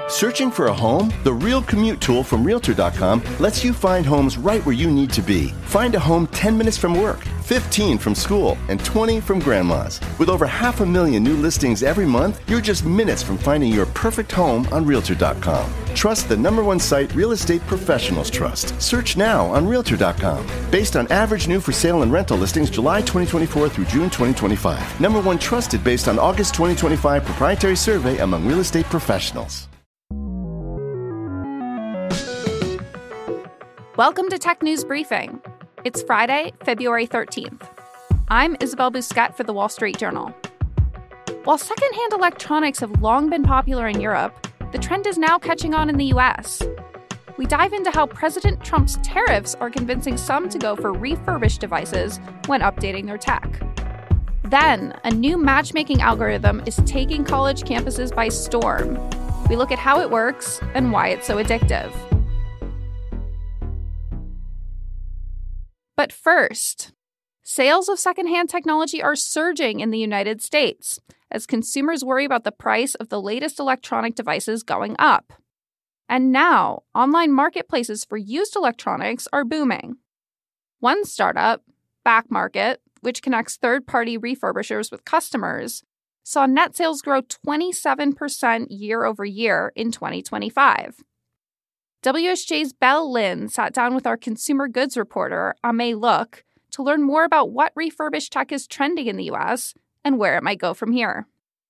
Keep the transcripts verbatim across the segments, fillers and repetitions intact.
Searching for a home? The Real Commute tool from Realtor dot com lets you find homes right where you need to be. Find a home ten minutes from work, fifteen from school, and twenty from grandma's. With over half a million new listings every month, you're just minutes from finding your perfect home on Realtor dot com. Trust the number one site real estate professionals trust. Search now on Realtor dot com. Based on average new for sale and rental listings July twenty twenty-four through June twenty twenty-five. Number one trusted based on August twenty twenty-five proprietary survey among real estate professionals. Welcome to Tech News Briefing. It's Friday, February thirteenth. I'm Isabel Busquet for The Wall Street Journal. While secondhand electronics have long been popular in Europe, the trend is now catching on in the U S. We dive into how President Trump's tariffs are convincing some to go for refurbished devices when updating their tech. Then, a new matchmaking algorithm is taking college campuses by storm. We look at how it works and why it's so addictive. But first, sales of secondhand technology are surging in the United States as consumers worry about the price of the latest electronic devices going up. And now, online marketplaces for used electronics are booming. One startup, Backmarket, which connects third-party refurbishers with customers, saw net sales grow twenty-seven percent year over year in twenty twenty-five. W S J's Belle Lynn sat down with our consumer goods reporter, Amay Look, to learn more about what refurbished tech is trending in the U S and where it might go from here.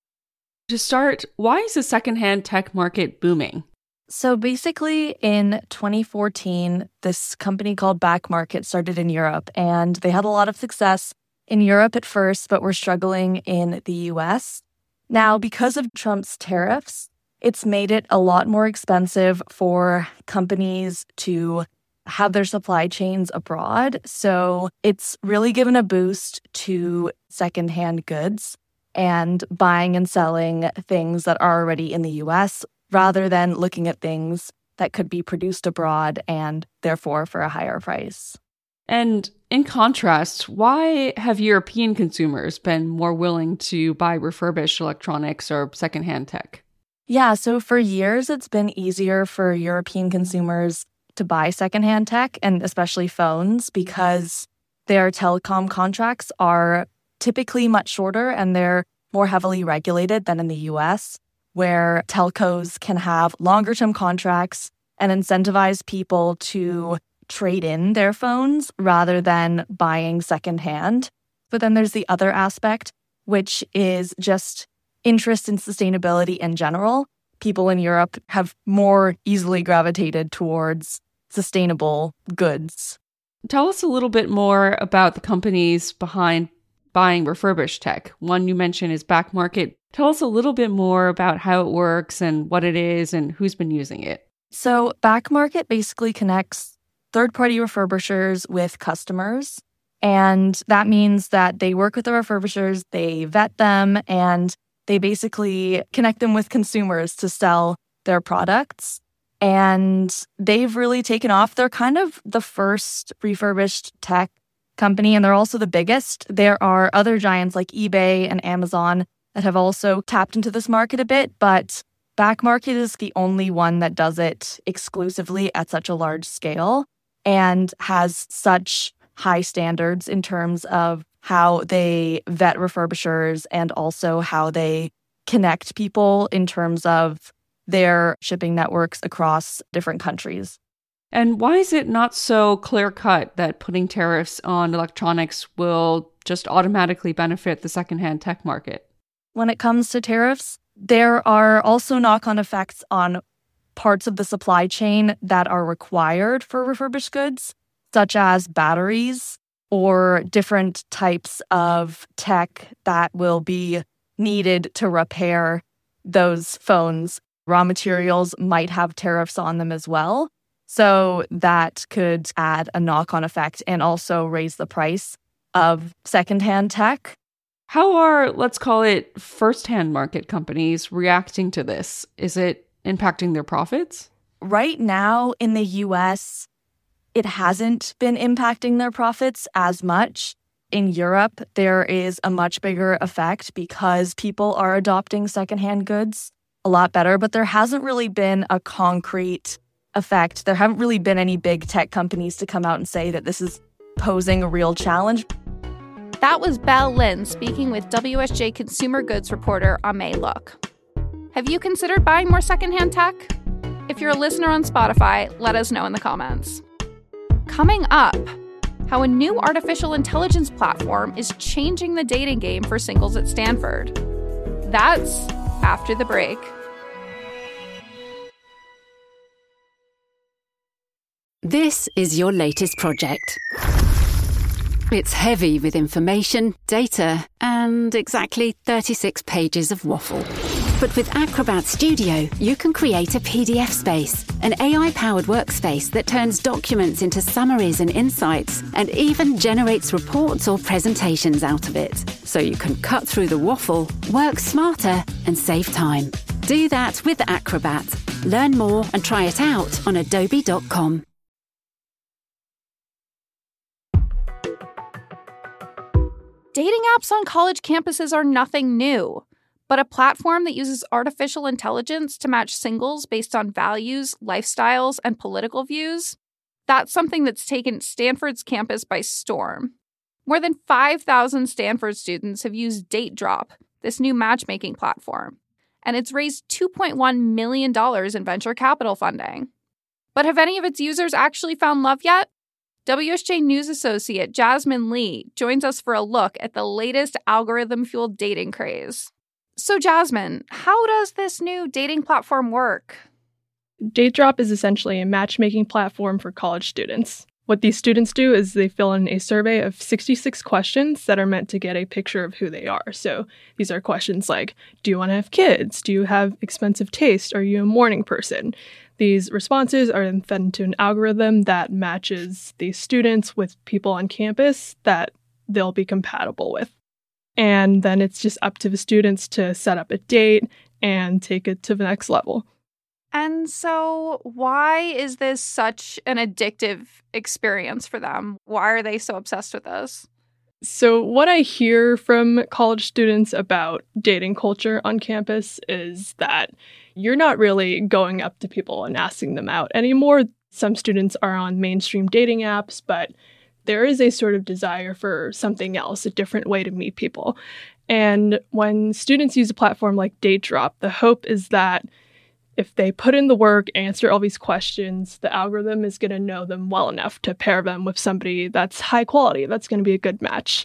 To start, why is the secondhand tech market booming? So basically, in twenty fourteen, this company called Backmarket started in Europe, and they had a lot of success in Europe at first, but were struggling in the U S. Now, because of Trump's tariffs, it's made it a lot more expensive for companies to have their supply chains abroad. So it's really given a boost to secondhand goods and buying and selling things that are already in the U S rather than looking at things that could be produced abroad and therefore for a higher price. And in contrast, why have European consumers been more willing to buy refurbished electronics or secondhand tech? Yeah, so for years, it's been easier for European consumers to buy secondhand tech, and especially phones, because their telecom contracts are typically much shorter and they're more heavily regulated than in the U S, where telcos can have longer-term contracts and incentivize people to trade in their phones rather than buying secondhand. But then there's the other aspect, which is just interest in sustainability in general. People in Europe have more easily gravitated towards sustainable goods. Tell us a little bit more about the companies behind buying refurbished tech. One you mentioned is Backmarket. Tell us a little bit more about how it works and what it is and who's been using it. So Backmarket basically connects third-party refurbishers with customers. And that means that they work with the refurbishers, they vet them, and they basically connect them with consumers to sell their products. And they've really taken off. They're kind of the first refurbished tech company, and they're also the biggest. There are other giants like eBay and Amazon that have also tapped into this market a bit, but Backmarket is the only one that does it exclusively at such a large scale and has such high standards in terms of how they vet refurbishers and also how they connect people in terms of their shipping networks across different countries. And why is it not so clear-cut that putting tariffs on electronics will just automatically benefit the secondhand tech market? When it comes to tariffs, there are also knock-on effects on parts of the supply chain that are required for refurbished goods, such as batteries or different types of tech that will be needed to repair those phones. Raw materials might have tariffs on them as well. So that could add a knock-on effect and also raise the price of secondhand tech. How are, let's call it, first-hand market companies reacting to this? Is it impacting their profits? Right now in the U S, it hasn't been impacting their profits as much. In Europe, there is a much bigger effect because people are adopting secondhand goods a lot better, but there hasn't really been a concrete effect. There haven't really been any big tech companies to come out and say that this is posing a real challenge. That was Belle Lynn speaking with W S J consumer goods reporter Amay Look. Have you considered buying more secondhand tech? If you're a listener on Spotify, let us know in the comments. Coming up, how a new artificial intelligence platform is changing the dating game for singles at Stanford. That's after the break. This is your latest project. It's heavy with information, data, and exactly thirty-six pages of waffle. But with Acrobat Studio, you can create a P D F space, an A I-powered workspace that turns documents into summaries and insights, and even generates reports or presentations out of it. So you can cut through the waffle, work smarter, and save time. Do that with Acrobat. Learn more and try it out on adobe dot com. Dating apps on college campuses are nothing new, but a platform that uses artificial intelligence to match singles based on values, lifestyles, and political views, that's something that's taken Stanford's campus by storm. More than five thousand Stanford students have used DateDrop, this new matchmaking platform, and it's raised two point one million dollars in venture capital funding. But have any of its users actually found love yet? W S J News associate Jasmine Lee joins us for a look at the latest algorithm-fueled dating craze. So Jasmine, how does this new dating platform work? DateDrop is essentially a matchmaking platform for college students. What these students do is they fill in a survey of sixty-six questions that are meant to get a picture of who they are. So these are questions like, do you want to have kids? Do you have expensive taste? Are you a morning person? These responses are then fed into an algorithm that matches these students with people on campus that they'll be compatible with. And then it's just up to the students to set up a date and take it to the next level. And so why is this such an addictive experience for them? Why are they so obsessed with this? So what I hear from college students about dating culture on campus is that you're not really going up to people and asking them out anymore. Some students are on mainstream dating apps, but there is a sort of desire for something else, a different way to meet people. And when students use a platform like DateDrop, the hope is that if they put in the work, answer all these questions, the algorithm is going to know them well enough to pair them with somebody that's high quality, that's going to be a good match.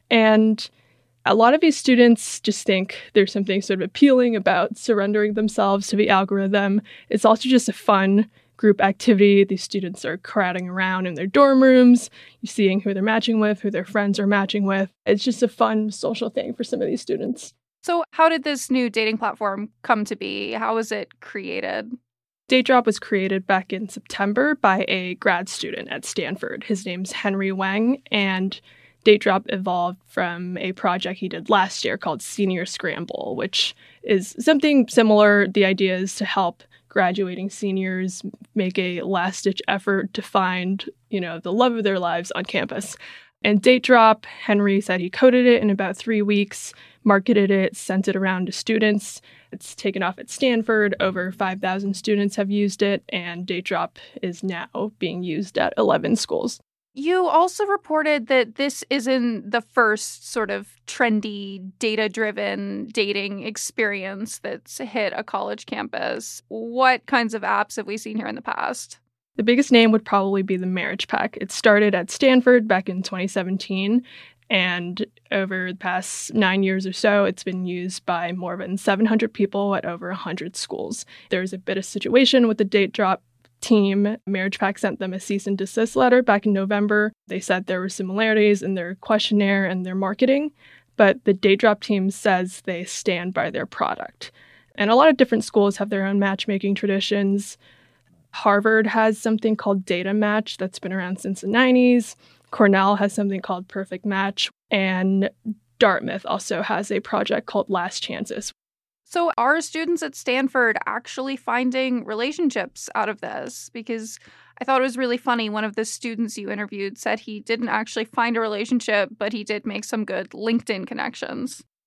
And a lot of these students just think there's something sort of appealing about surrendering themselves to the algorithm. It's also just a fun group activity. These students are crowding around in their dorm rooms, you're seeing who they're matching with, who their friends are matching with. It's just a fun social thing for some of these students. So how did this new dating platform come to be? How was it created? DateDrop was created back in September by a grad student at Stanford. His name's Henry Wang, and DateDrop evolved from a project he did last year called Senior Scramble, which is something similar. The idea is to help graduating seniors make a last-ditch effort to find, you know, the love of their lives on campus. And DateDrop, Henry said he coded it in about three weeks, marketed it, sent it around to students. It's taken off at Stanford. Over five thousand students have used it, and DateDrop is now being used at eleven schools. You also reported that this isn't the first sort of trendy, data-driven dating experience that's hit a college campus. What kinds of apps have we seen here in the past? The biggest name would probably be the Marriage Pack. It started at Stanford back in twenty seventeen, and over the past nine years or so, it's been used by more than seven hundred people at over one hundred schools. There's a bit of situation with the DateDrop team. Marriage Pack sent them a cease and desist letter back in November. They said there were similarities in their questionnaire and their marketing, but the DateDrop team says they stand by their product. And a lot of different schools have their own matchmaking traditions. Harvard has something called Data Match that's been around since the nineties. Cornell has something called Perfect Match. And Dartmouth also has a project called Last Chances. So are students at Stanford actually finding relationships out of this? Because I thought it was really funny. One of the students you interviewed said he didn't actually find a relationship, but he did make some good LinkedIn connections.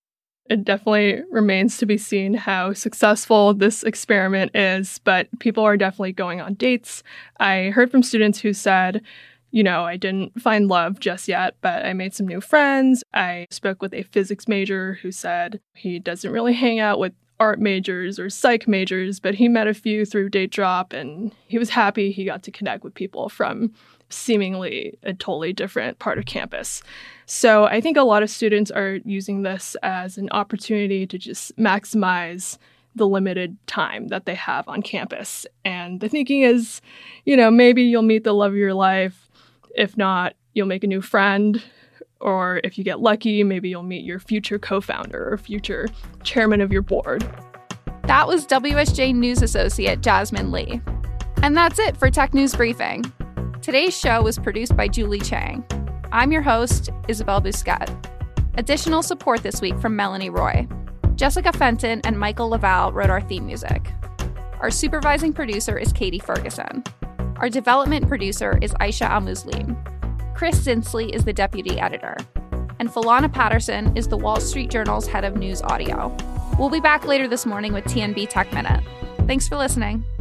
It definitely remains to be seen how successful this experiment is, but people are definitely going on dates. I heard from students who said, you know, I didn't find love just yet, but I made some new friends. I spoke with a physics major who said he doesn't really hang out with art majors or psych majors, but he met a few through Date Drop, and he was happy he got to connect with people from seemingly a totally different part of campus. So I think a lot of students are using this as an opportunity to just maximize the limited time that they have on campus. And the thinking is, you know, maybe you'll meet the love of your life. If not, you'll make a new friend. Or if you get lucky, maybe you'll meet your future co-founder or future chairman of your board. That was W S J News associate Jasmine Lee. And that's it for Tech News Briefing. Today's show was produced by Julie Chang. I'm your host, Isabel Busquet. Additional support this week from Melanie Roy. Jessica Fenton and Michael Laval wrote our theme music. Our supervising producer is Katie Ferguson. Our development producer is Aisha Al-Muslim. Chris Zinsley is the deputy editor. And Philana Patterson is the Wall Street Journal's head of news audio. We'll be back later this morning with T N B Tech Minute. Thanks for listening.